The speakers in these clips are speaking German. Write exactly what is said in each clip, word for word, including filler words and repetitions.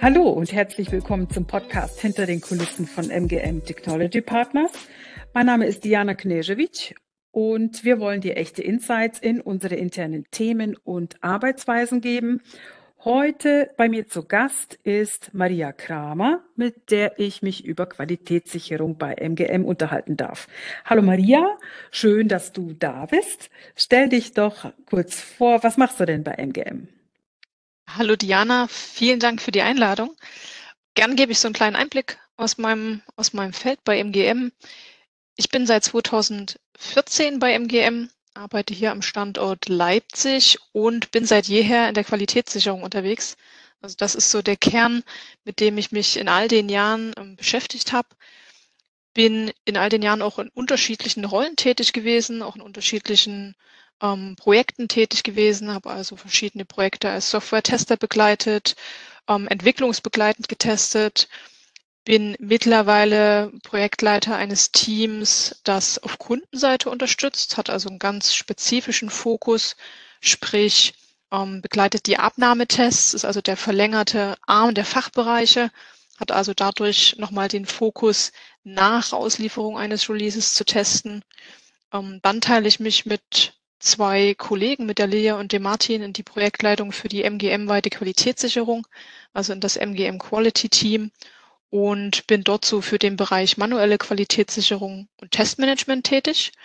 Hallo und herzlich willkommen zum Podcast Hinter den Kulissen von M G M Technology Partners. Mein Name ist Diana Knežević und wir wollen dir echte Insights in unsere internen Themen und Arbeitsweisen geben. Heute bei mir zu Gast ist Maria Kramer, mit der ich mich über Qualitätssicherung bei M G M unterhalten darf. Hallo Maria, schön, dass du da bist. Stell dich doch kurz vor, was machst du denn bei M G M? Hallo Diana, vielen Dank für die Einladung. Gern gebe ich so einen kleinen Einblick aus meinem, aus meinem Feld bei M G M. Ich bin seit zweitausendvierzehn bei M G M, arbeite hier am Standort Leipzig und bin seit jeher in der Qualitätssicherung unterwegs. Also das ist so der Kern, mit dem ich mich in all den Jahren ähm, beschäftigt habe. Bin in all den Jahren auch in unterschiedlichen Rollen tätig gewesen, auch in unterschiedlichen ähm, Projekten tätig gewesen, habe also verschiedene Projekte als Software-Tester begleitet, ähm, entwicklungsbegleitend getestet, bin mittlerweile Projektleiter eines Teams, das auf Kundenseite unterstützt, hat also einen ganz spezifischen Fokus, sprich ähm, begleitet die Abnahmetests, ist also der verlängerte Arm der Fachbereiche, hat also dadurch nochmal den Fokus, nach Auslieferung eines Releases zu testen. Ähm, dann teile ich mich mit zwei Kollegen, mit der Lea und dem Martin, in die Projektleitung für die M G M-weite Qualitätssicherung, also in das M G M Quality Team, und bin dort so für den Bereich manuelle Qualitätssicherung und Testmanagement tätig.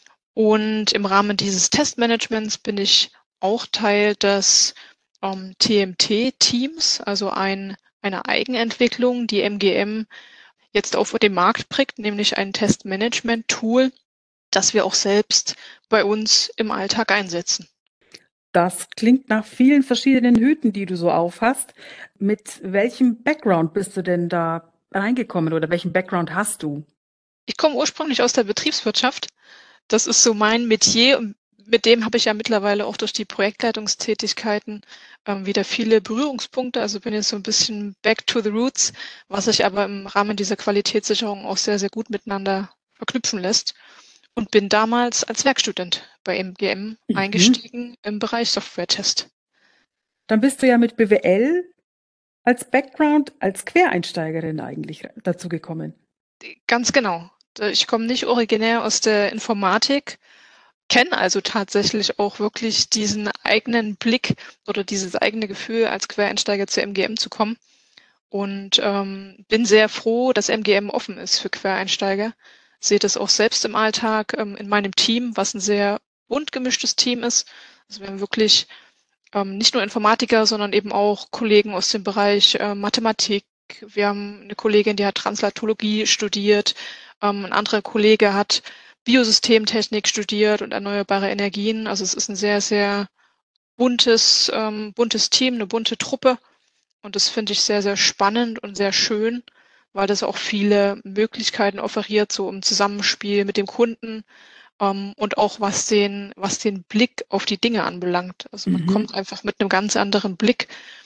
Und im Rahmen dieses Testmanagements bin ich auch Teil des ähm, T M T-Teams, also ein, eine Eigenentwicklung, die M G M jetzt auf den Markt bringt, nämlich ein Testmanagement-Tool, das wir auch selbst bei uns im Alltag einsetzen. Das klingt nach vielen verschiedenen Hüten, die du so aufhast. Mit welchem Background bist du denn da reingekommen oder welchen Background hast du? Ich komme ursprünglich aus der Betriebswirtschaft. Das ist so mein Metier und mit dem habe ich ja mittlerweile auch durch die Projektleitungstätigkeiten ähm, wieder viele Berührungspunkte. Also bin jetzt so ein bisschen back to the roots, was sich aber im Rahmen dieser Qualitätssicherung auch sehr, sehr gut miteinander verknüpfen lässt. Und bin damals als Werkstudent bei M G M Mhm. eingestiegen im Bereich Software-Test. Dann bist du ja mit B W L als Background, als Quereinsteigerin eigentlich dazu gekommen. Ganz genau. Ich komme nicht originär aus der Informatik, kenne also tatsächlich auch wirklich diesen eigenen Blick oder dieses eigene Gefühl, als Quereinsteiger zur M G M zu kommen. Und ähm, bin sehr froh, dass M G M offen ist für Quereinsteiger. Sehe das auch selbst im Alltag ähm, in meinem Team, was ein sehr bunt gemischtes Team ist. Also wir haben wirklich ähm, nicht nur Informatiker, sondern eben auch Kollegen aus dem Bereich äh, Mathematik. Wir haben eine Kollegin, die hat Translatologie studiert. Ähm, ein anderer Kollege hat Biosystemtechnik studiert und erneuerbare Energien. Also es ist ein sehr, sehr buntes, ähm, buntes Team, eine bunte Truppe. Und das finde ich sehr, sehr spannend und sehr schön, weil das auch viele Möglichkeiten offeriert, so im Zusammenspiel mit dem Kunden, ähm, und auch was den, was den Blick auf die Dinge anbelangt. Also man Mhm. kommt einfach mit einem ganz anderen Blick,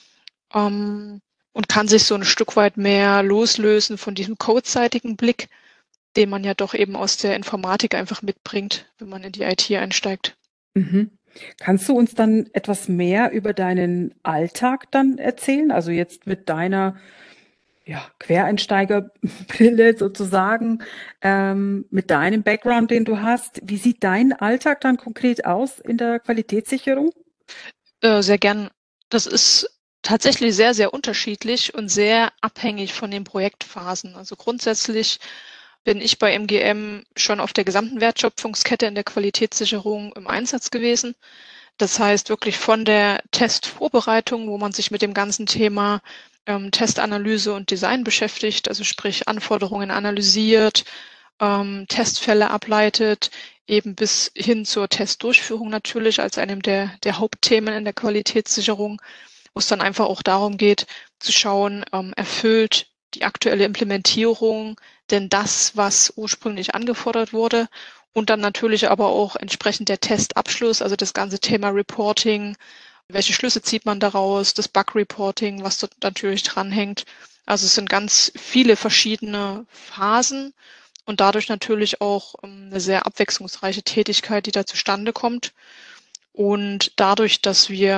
ähm, und kann sich so ein Stück weit mehr loslösen von diesem codeseitigen Blick, den man ja doch eben aus der Informatik einfach mitbringt, wenn man in die I T einsteigt. Mhm. Kannst du uns dann etwas mehr über deinen Alltag dann erzählen? Also jetzt mit deiner ja, Quereinsteigerbrille sozusagen, ähm, mit deinem Background, den du hast. Wie sieht dein Alltag dann konkret aus in der Qualitätssicherung? Äh, sehr gern. Das ist tatsächlich sehr, sehr unterschiedlich und sehr abhängig von den Projektphasen. Also grundsätzlich bin ich bei M G M schon auf der gesamten Wertschöpfungskette in der Qualitätssicherung im Einsatz gewesen. Das heißt wirklich von der Testvorbereitung, wo man sich mit dem ganzen Thema ähm, Testanalyse und Design beschäftigt, also sprich Anforderungen analysiert, ähm, Testfälle ableitet, eben bis hin zur Testdurchführung natürlich als einem der, der Hauptthemen in der Qualitätssicherung, wo es dann einfach auch darum geht, zu schauen, ähm, erfüllt die aktuelle Implementierung denn das, was ursprünglich angefordert wurde, und dann natürlich aber auch entsprechend der Testabschluss, also das ganze Thema Reporting, welche Schlüsse zieht man daraus, das Bug-Reporting, was dort natürlich dranhängt. Also es sind ganz viele verschiedene Phasen und dadurch natürlich auch ähm, eine sehr abwechslungsreiche Tätigkeit, die da zustande kommt. Und dadurch, dass wir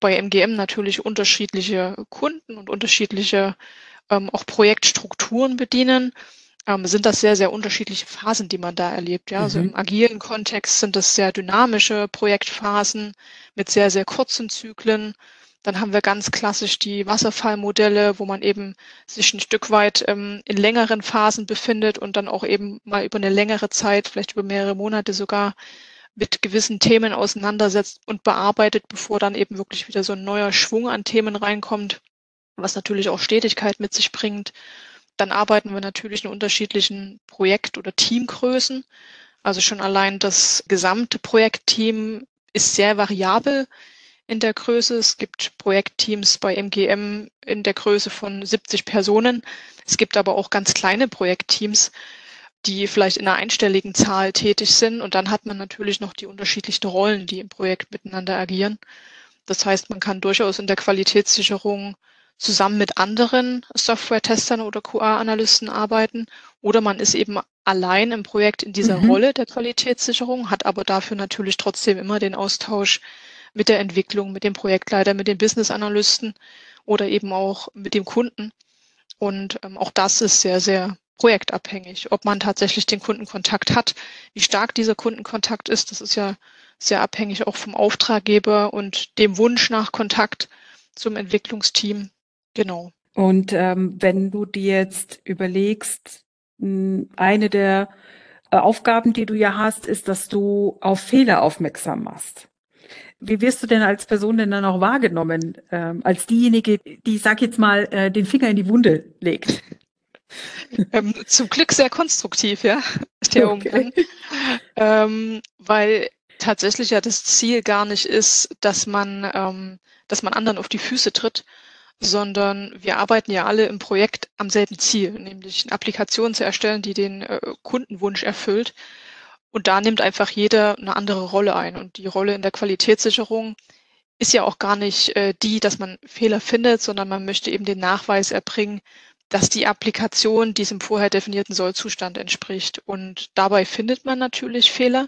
bei M G M natürlich unterschiedliche Kunden und unterschiedliche ähm, auch Projektstrukturen bedienen, ähm, sind das sehr, sehr unterschiedliche Phasen, die man da erlebt. Ja, also im Mhm. agilen Kontext sind das sehr dynamische Projektphasen mit sehr, sehr kurzen Zyklen. Dann haben wir ganz klassisch die Wasserfallmodelle, wo man eben sich ein Stück weit ähm, in längeren Phasen befindet und dann auch eben mal über eine längere Zeit, vielleicht über mehrere Monate sogar, mit gewissen Themen auseinandersetzt und bearbeitet, bevor dann eben wirklich wieder so ein neuer Schwung an Themen reinkommt, was natürlich auch Stetigkeit mit sich bringt. Dann arbeiten wir natürlich in unterschiedlichen Projekt- oder Teamgrößen. Also schon allein das gesamte Projektteam ist sehr variabel in der Größe. Es gibt Projektteams bei M G M in der Größe von siebzig Personen. Es gibt aber auch ganz kleine Projektteams, die vielleicht in einer einstelligen Zahl tätig sind. Und dann hat man natürlich noch die unterschiedlichen Rollen, die im Projekt miteinander agieren. Das heißt, man kann durchaus in der Qualitätssicherung zusammen mit anderen Software-Testern oder Q A-Analysten arbeiten. Oder man ist eben allein im Projekt in dieser Mhm. Rolle der Qualitätssicherung, hat aber dafür natürlich trotzdem immer den Austausch mit der Entwicklung, mit dem Projektleiter, mit den Business-Analysten oder eben auch mit dem Kunden. Und ähm, auch das ist sehr, sehr projektabhängig, ob man tatsächlich den Kundenkontakt hat. Wie stark dieser Kundenkontakt ist, das ist ja sehr abhängig auch vom Auftraggeber und dem Wunsch nach Kontakt zum Entwicklungsteam. Genau. Und ähm, wenn du dir jetzt überlegst, mh, eine der äh, Aufgaben, die du ja hast, ist, dass du auf Fehler aufmerksam machst. Wie wirst du denn als Person denn dann auch wahrgenommen, ähm, als diejenige, die, sag jetzt mal, äh, den Finger in die Wunde legt? Ähm, zum Glück sehr konstruktiv, ja, der Okay. Umgang, ähm, weil tatsächlich ja das Ziel gar nicht ist, dass man, ähm, dass man anderen auf die Füße tritt, sondern wir arbeiten ja alle im Projekt am selben Ziel, nämlich eine Applikation zu erstellen, die den äh, Kundenwunsch erfüllt. Und da nimmt einfach jeder eine andere Rolle ein. Und die Rolle in der Qualitätssicherung ist ja auch gar nicht äh, die, dass man Fehler findet, sondern man möchte eben den Nachweis erbringen, dass die Applikation diesem vorher definierten Sollzustand entspricht. Und dabei findet man natürlich Fehler,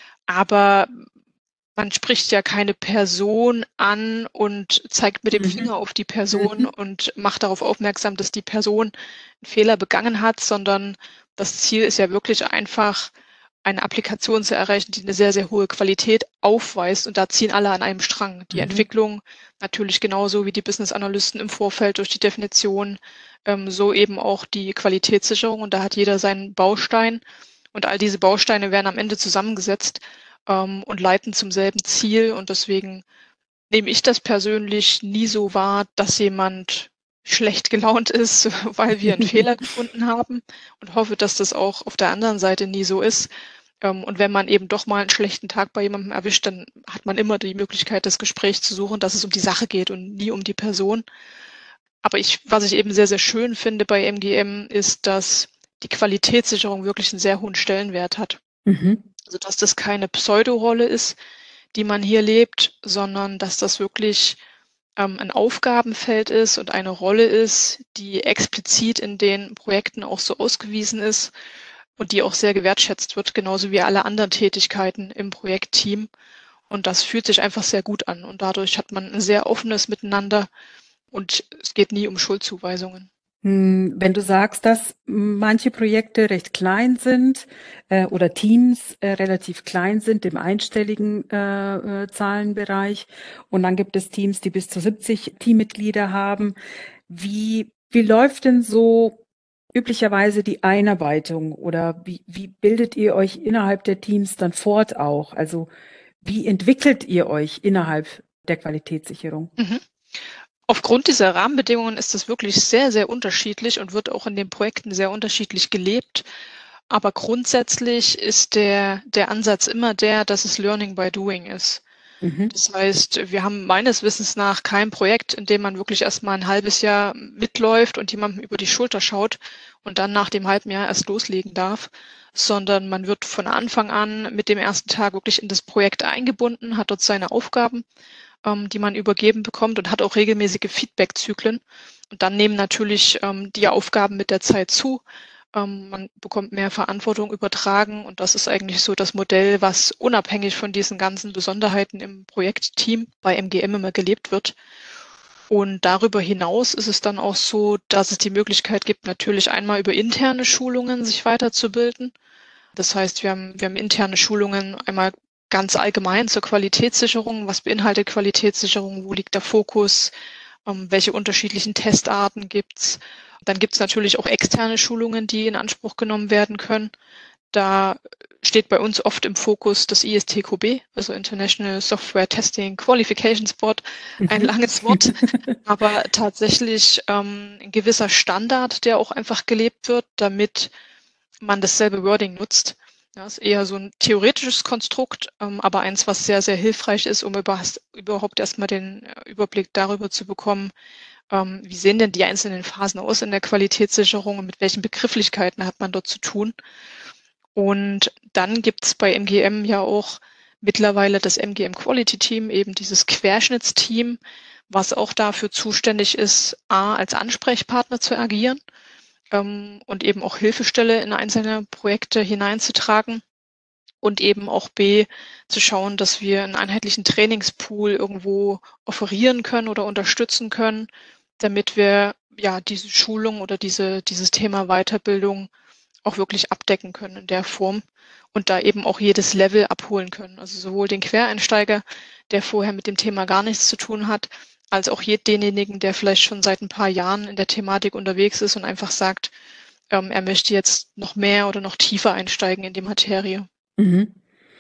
aber man spricht ja keine Person an und zeigt mit dem Mhm. Finger auf die Person Mhm. und macht darauf aufmerksam, dass die Person einen Fehler begangen hat, sondern das Ziel ist ja wirklich einfach, eine Applikation zu erreichen, die eine sehr, sehr hohe Qualität aufweist. Und da ziehen alle an einem Strang. Die Mhm. Entwicklung natürlich genauso wie die Business-Analysten im Vorfeld durch die Definition, ähm, so eben auch die Qualitätssicherung. Und da hat jeder seinen Baustein. Und all diese Bausteine werden am Ende zusammengesetzt ähm, und leiten zum selben Ziel. Und deswegen nehme ich das persönlich nie so wahr, dass jemand schlecht gelaunt ist, weil wir einen Fehler gefunden haben, und hoffe, dass das auch auf der anderen Seite nie so ist. Ähm, und wenn man eben doch mal einen schlechten Tag bei jemandem erwischt, dann hat man immer die Möglichkeit, das Gespräch zu suchen, dass es um die Sache geht und nie um die Person. Aber ich, was ich eben sehr, sehr schön finde bei M G M, ist, dass die Qualitätssicherung wirklich einen sehr hohen Stellenwert hat. Mhm. Also dass das keine Pseudorolle ist, die man hier lebt, sondern dass das wirklich ähm, ein Aufgabenfeld ist und eine Rolle ist, die explizit in den Projekten auch so ausgewiesen ist und die auch sehr gewertschätzt wird, genauso wie alle anderen Tätigkeiten im Projektteam. Und das fühlt sich einfach sehr gut an. Und dadurch hat man ein sehr offenes Miteinander und es geht nie um Schuldzuweisungen. Hm, Wenn du sagst, dass manche Projekte recht klein sind äh, oder Teams äh, relativ klein sind im einstelligen äh, äh, Zahlenbereich und dann gibt es Teams, die bis zu siebzig Teammitglieder haben. Wie, wie läuft denn so üblicherweise die Einarbeitung oder wie, wie bildet ihr euch innerhalb der Teams dann fort auch? Also wie entwickelt ihr euch innerhalb der Qualitätssicherung? Mhm. Aufgrund dieser Rahmenbedingungen ist es wirklich sehr, sehr unterschiedlich und wird auch in den Projekten sehr unterschiedlich gelebt. Aber grundsätzlich ist der, der Ansatz immer der, dass es Learning by Doing ist. Mhm. Das heißt, wir haben meines Wissens nach kein Projekt, in dem man wirklich erst mal ein halbes Jahr mitläuft und jemandem über die Schulter schaut und dann nach dem halben Jahr erst loslegen darf, sondern man wird von Anfang an mit dem ersten Tag wirklich in das Projekt eingebunden, hat dort seine Aufgaben, ähm, die man übergeben bekommt, und hat auch regelmäßige Feedback-Zyklen. Und dann nehmen natürlich ähm, die Aufgaben mit der Zeit zu. Ähm, man bekommt mehr Verantwortung übertragen und das ist eigentlich so das Modell, was unabhängig von diesen ganzen Besonderheiten im Projektteam bei M G M immer gelebt wird. Und darüber hinaus ist es dann auch so, dass es die Möglichkeit gibt, natürlich einmal über interne Schulungen sich weiterzubilden. Das heißt, wir haben, wir haben interne Schulungen einmal ganz allgemein zur Qualitätssicherung. Was beinhaltet Qualitätssicherung? Wo liegt der Fokus? Ähm, welche unterschiedlichen Testarten gibt's? Dann gibt's natürlich auch externe Schulungen, die in Anspruch genommen werden können. Da steht bei uns oft im Fokus das I S T Q B, also International Software Testing Qualifications Board, ein Mhm. langes Wort, aber tatsächlich ähm, ein gewisser Standard, der auch einfach gelebt wird, damit man dasselbe Wording nutzt. Ja, ist eher so ein theoretisches Konstrukt, ähm, aber eins, was sehr, sehr hilfreich ist, um überhaupt erstmal den Überblick darüber zu bekommen, ähm, wie sehen denn die einzelnen Phasen aus in der Qualitätssicherung und mit welchen Begrifflichkeiten hat man dort zu tun. Und dann gibt's bei M G M ja auch mittlerweile das M G M Quality Team, eben dieses Querschnittsteam, was auch dafür zuständig ist, A, als Ansprechpartner zu agieren ähm, und eben auch Hilfestelle in einzelne Projekte hineinzutragen und eben auch B, zu schauen, dass wir einen einheitlichen Trainingspool irgendwo offerieren können oder unterstützen können, damit wir ja diese Schulung oder diese, dieses Thema Weiterbildung auch wirklich abdecken können in der Form und da eben auch jedes Level abholen können. Also sowohl den Quereinsteiger, der vorher mit dem Thema gar nichts zu tun hat, als auch denjenigen, der vielleicht schon seit ein paar Jahren in der Thematik unterwegs ist und einfach sagt, ähm, er möchte jetzt noch mehr oder noch tiefer einsteigen in die Materie. Mhm.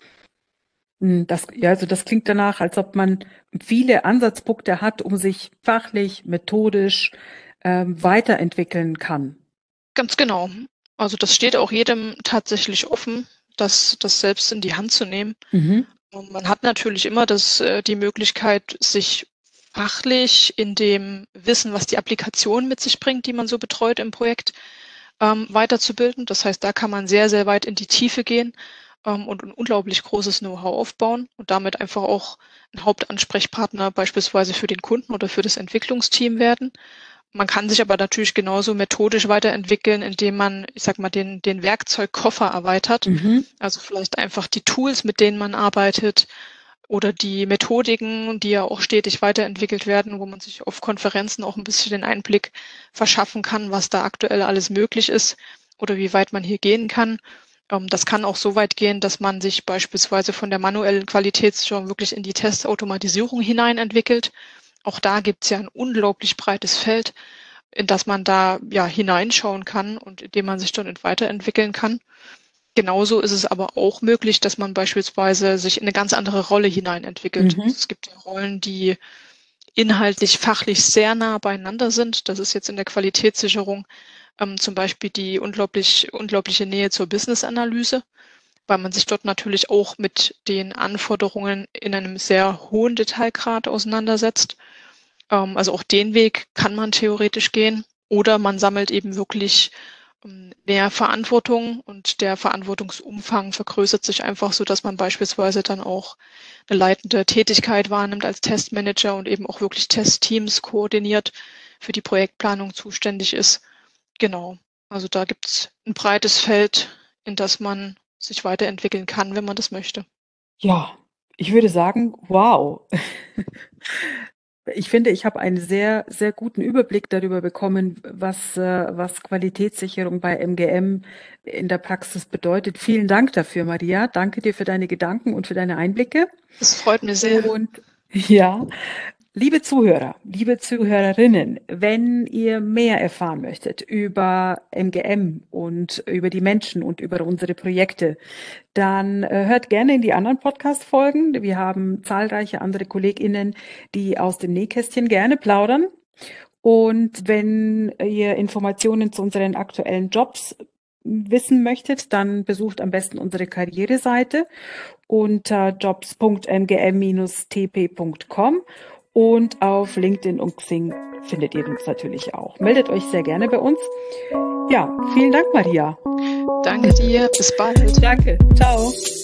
Das, ja, also das klingt danach, als ob man viele Ansatzpunkte hat, um sich fachlich, methodisch ähm, weiterentwickeln kann. Ganz genau. Also das steht auch jedem tatsächlich offen, das, das selbst in die Hand zu nehmen. Mhm. Und man hat natürlich immer das, äh, die Möglichkeit, sich fachlich in dem Wissen, was die Applikation mit sich bringt, die man so betreut im Projekt, ähm, weiterzubilden. Das heißt, da kann man sehr, sehr weit in die Tiefe gehen ähm, und ein unglaublich großes Know-how aufbauen und damit einfach auch ein Hauptansprechpartner beispielsweise für den Kunden oder für das Entwicklungsteam werden. Man kann sich aber natürlich genauso methodisch weiterentwickeln, indem man, ich sag mal, den, den Werkzeugkoffer erweitert. Mhm. Also vielleicht einfach die Tools, mit denen man arbeitet oder die Methodiken, die ja auch stetig weiterentwickelt werden, wo man sich auf Konferenzen auch ein bisschen den Einblick verschaffen kann, was da aktuell alles möglich ist oder wie weit man hier gehen kann. Ähm, das kann auch so weit gehen, dass man sich beispielsweise von der manuellen Qualitätssicherung wirklich in die Testautomatisierung hinein entwickelt. Auch da gibt's ja ein unglaublich breites Feld, in das man da ja hineinschauen kann und in dem man sich dann weiterentwickeln kann. Genauso ist es aber auch möglich, dass man beispielsweise sich in eine ganz andere Rolle hineinentwickelt. Mhm. Es gibt ja Rollen, die inhaltlich, fachlich sehr nah beieinander sind. Das ist jetzt in der Qualitätssicherung ähm, zum Beispiel die unglaublich, unglaubliche Nähe zur Business-Analyse, weil man sich dort natürlich auch mit den Anforderungen in einem sehr hohen Detailgrad auseinandersetzt. Ähm, also auch den Weg kann man theoretisch gehen. Oder man sammelt eben wirklich ähm, mehr Verantwortung und der Verantwortungsumfang vergrößert sich einfach so, dass man beispielsweise dann auch eine leitende Tätigkeit wahrnimmt als Testmanager und eben auch wirklich Testteams koordiniert, für die Projektplanung zuständig ist. Genau. Also da gibt's ein breites Feld, in das man sich weiterentwickeln kann, wenn man das möchte. Ja, ich würde sagen, wow. Ich finde, ich habe einen sehr, sehr guten Überblick darüber bekommen, was, äh, was Qualitätssicherung bei M G M in der Praxis bedeutet. Vielen Dank dafür, Maria. Danke dir für deine Gedanken und für deine Einblicke. Das freut mich sehr. Und ja, liebe Zuhörer, liebe Zuhörerinnen, wenn ihr mehr erfahren möchtet über M G M und über die Menschen und über unsere Projekte, dann äh, hört gerne in die anderen Podcast-Folgen. Wir haben zahlreiche andere KollegInnen, die aus dem Nähkästchen gerne plaudern. Und wenn ihr Informationen zu unseren aktuellen Jobs wissen möchtet, dann besucht am besten unsere Karriereseite unter jobs punkt m g m Bindestrich t p punkt com und auf LinkedIn und Xing findet ihr uns natürlich auch. Meldet euch sehr gerne bei uns. Ja, vielen Dank, Maria. Danke dir. Bis bald. Danke. Ciao.